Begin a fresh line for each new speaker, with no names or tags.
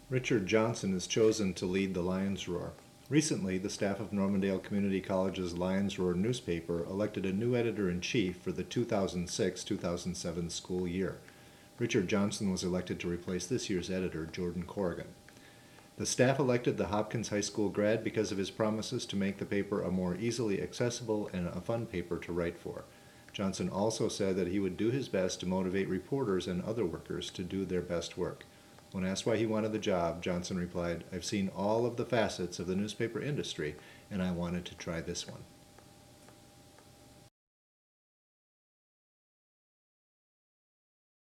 Richard Johnson is chosen to lead the Lions Roar. Recently, the staff of Normandale Community College's Lions Roar newspaper elected a new editor-in-chief for the 2006-2007 school year. Richard Johnson was elected to replace this year's editor, Jordan Corrigan. The staff elected the Hopkins High School grad because of his promises to make the paper a more easily accessible and a fun paper to write for. Johnson also said that he would do his best to motivate reporters and other workers to do their best work. When asked why he wanted the job, Johnson replied, "I've seen all of the facets of the newspaper industry, and I wanted to try this one."